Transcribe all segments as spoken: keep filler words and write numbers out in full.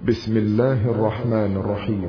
بسم الله الرحمن الرحيم.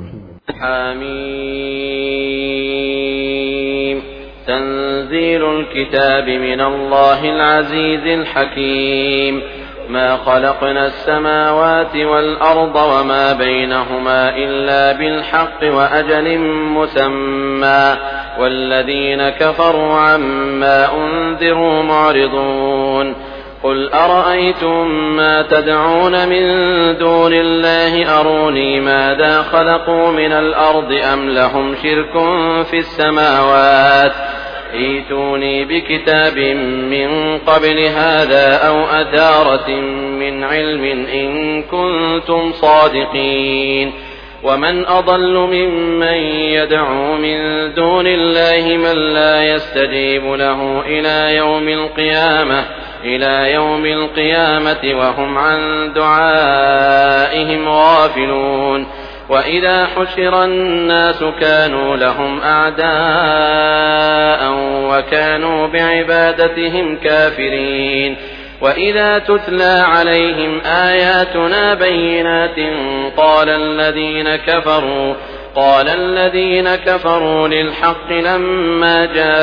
حميم. تنزيل الكتاب من الله العزيز الحكيم. ما خلقنا السماوات والأرض وما بينهما إلا بالحق وأجل مسمى والذين كفروا عما أنذروا معرضون. قل أرأيتم ما تدعون من دون الله أروني ماذا خلقوا من الأرض أم لهم شرك في السماوات ائتوني بكتاب من قبل هذا أو أثارة من علم إن كنتم صادقين. ومن أضل ممن يدعو من دون الله من لا يستجيب له إلى يوم القيامة إلى يوم القيامة وهم عن دعائهم غافلون. وإذا حشر الناس كانوا لهم أعداء وكانوا بعبادتهم كافرين. وإذا تتلى عليهم آياتنا بينات قال الذين كفروا قال الذين كفروا للحق لما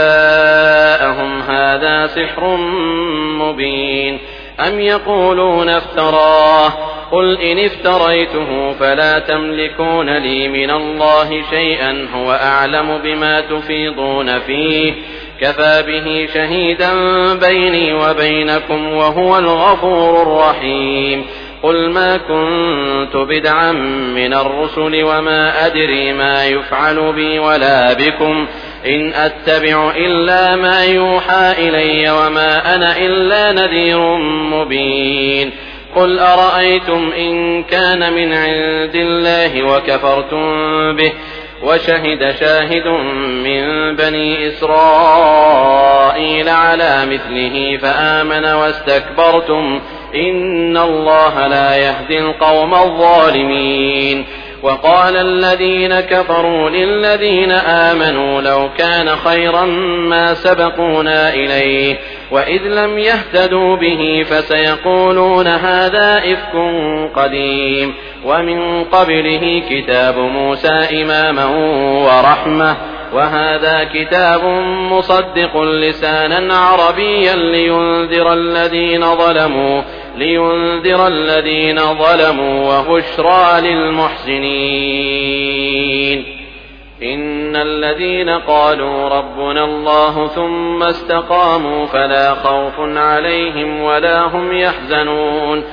جاءهم هذا سحر مبين أم يقولون افتراه قل إن افتريته فلا تملكون لي من الله شيئا هو أعلم بما تفيضون فيه كفى به شهيدا بيني وبينكم وهو الغفور الرحيم. قل ما كنت بدعا من الرسل وما أدري ما يفعل بي ولا بكم إن أتبع إلا ما يوحى إلي وما أنا إلا نذير مبين. قل أرأيتم إن كان من عند الله وكفرتم به وشهد شاهد من بني إسرائيل على مثله فآمن واستكبرتم إن الله لا يهدي القوم الظالمين. وقال الذين كفروا للذين آمنوا لو كان خيرا ما سبقونا إليه وإذ لم يهتدوا به فسيقولون هذا إفك قديم ومن قبله كتاب موسى إماما ورحمة وهذا كتاب مصدق لسانا عربيا لينذر الذين ظلموا لينذر الذين ظلموا وبشرى للمحسنين. إن الذين قالوا ربنا الله ثم استقاموا فلا خوف عليهم ولا هم يحزنون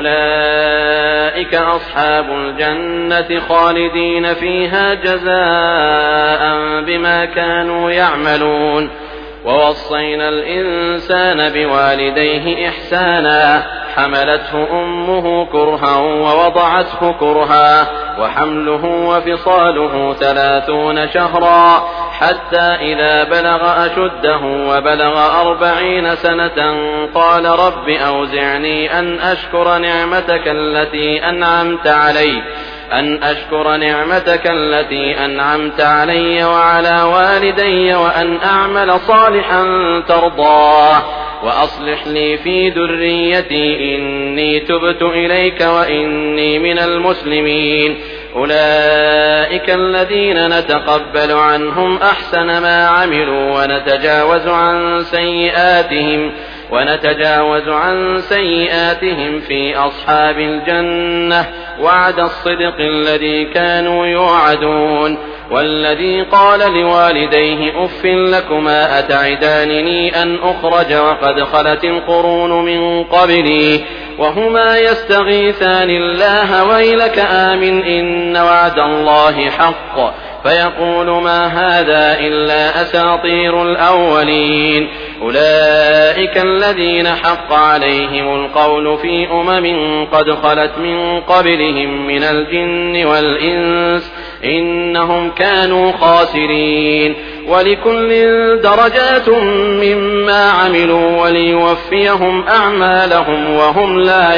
أولئك أصحاب الجنة خالدين فيها جزاء بما كانوا يعملون. ووصينا الإنسان بوالديه إحسانا حملته أمه كرها ووضعته كرها وحمله وفصاله ثلاثون شهرا حتى إذا بلغ أشده وبلغ أربعين سنة قال رب أوزعني أن أشكر نعمتك التي أنعمت علي أن أشكر نعمتك التي أنعمت علي وعلى والدي وأن أعمل صالحا ترضاه وأصلح لي في ذريتي إني تبت إليك وإني من المسلمين. أولئك الذين نتقبل عنهم أحسن ما عملوا ونتجاوز عن سيئاتهم ونتجاوز عن سيئاتهم في أصحاب الجنة وعد الصدق الذي كانوا يوعدون. والذي قال لوالديه أف لكما أتعدانني أن أخرج وقد خلت القرون من قبلي وهما يستغيثان الله ويلك آمن إن وعد الله حق فيقول ما هذا إلا أساطير الأولين. أولئك الذين حق عليهم القول في أمم قد خلت من قبلهم من الجن والإنس إنهم كانوا خاسرين. ولكل درجات مما عملوا وليوفيهم أعمالهم وهم لا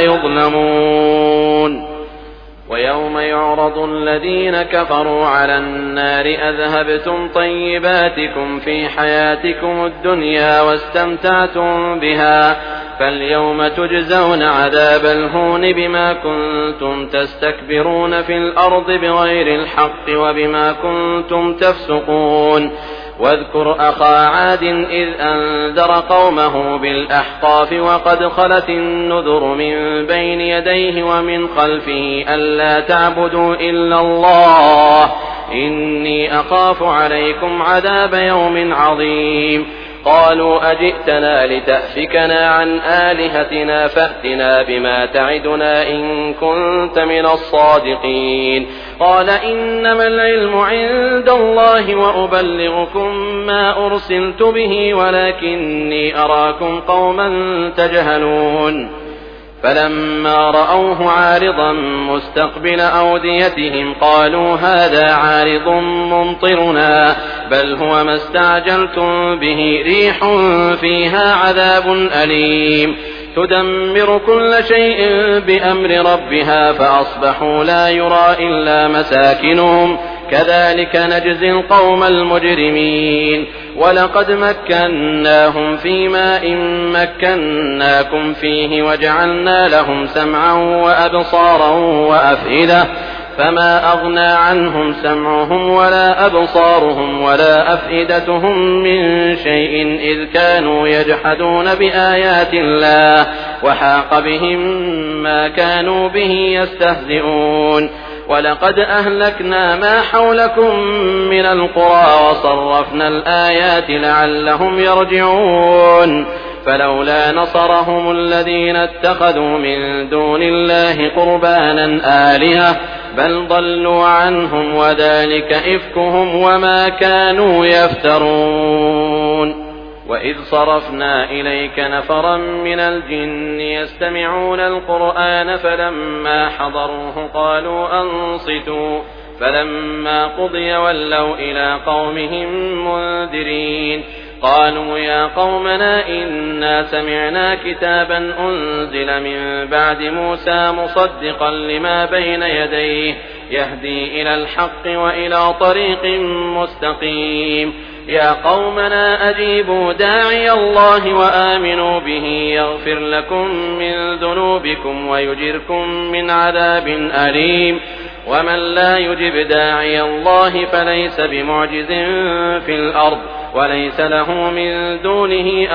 يظلمون. ويوم يعرض الذين كفروا على النار أذهبتم طيباتكم في حياتكم الدنيا واستمتعتم بها فاليوم تجزون عذاب الهون بما كنتم تستكبرون في الأرض بغير الحق وبما كنتم تفسقون واذكر أخا عاد إذ أنذر قومه بالأحقاف وقد خلت النذر من بين يديه ومن خلفه ألا تعبدوا إلا الله إني أخاف عليكم عذاب يوم عظيم قالوا أجئتنا لتأفكنا عن آلهتنا فأتنا بما تعدنا إن كنت من الصادقين قال إنما العلم عند الله وأبلغكم ما أرسلت به ولكني أراكم قوما تجهلون فلما رأوه عارضا مستقبل أوديتهم قالوا هذا عارض ممطرنا بل هو ما استعجلتم به ريح فيها عذاب أليم تدمر كل شيء بأمر ربها فأصبحوا لا يرى إلا مساكنهم كذلك نجزي القوم المجرمين ولقد مكناهم في ماء مكناكم فيه وجعلنا لهم سمعا وأبصارا وأفئدة فما أغنى عنهم سمعهم ولا أبصارهم ولا أفئدتهم من شيء إذ كانوا يجحدون بآيات الله وحاق بهم ما كانوا به يستهزئون ولقد أهلكنا ما حولكم من القرى وصرفنا الآيات لعلهم يرجعون فلولا نصرهم الذين اتخذوا من دون الله قربانا آلهة بل ضلوا عنهم وذلك إفكهم وما كانوا يفترون وإذ صرفنا إليك نفرا من الجن يستمعون القرآن فلما حضروه قالوا أنصتوا فلما قضي ولوا إلى قومهم منذرين قالوا يا قومنا إنا سمعنا كتابا أنزل من بعد موسى مصدقا لما بين يديه يهدي إلى الحق وإلى طريق مستقيم يا قومنا أجيبوا داعي الله وآمنوا به يغفر لكم من ذنوبكم ويجركم من عذاب أليم ومن لا يجب داعي الله فليس بمعجز في الأرض وليس له من دونه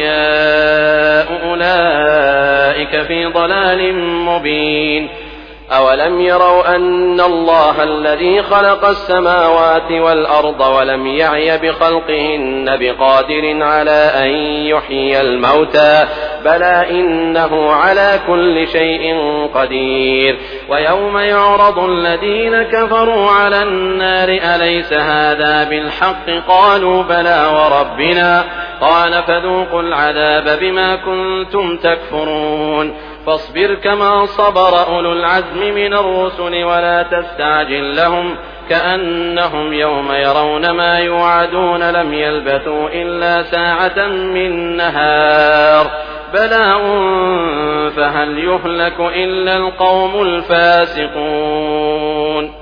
أولياء أولئك في ضلال مبين أولم يروا أن الله الذي خلق السماوات والأرض ولم يعي بخلقهن بقادر على أن يحيي الموتى بلى إنه على كل شيء قدير ويوم يعرض الذين كفروا على النار أليس هذا بالحق قالوا بلى وربنا قال فذوقوا العذاب بما كنتم تكفرون فاصبر كما صبر أولو العزم من الرسل ولا تستعجل لهم كأنهم يوم يرون ما يوعدون لم يلبثوا إلا ساعة من نهار بلاء فهل يهلك إلا القوم الفاسقون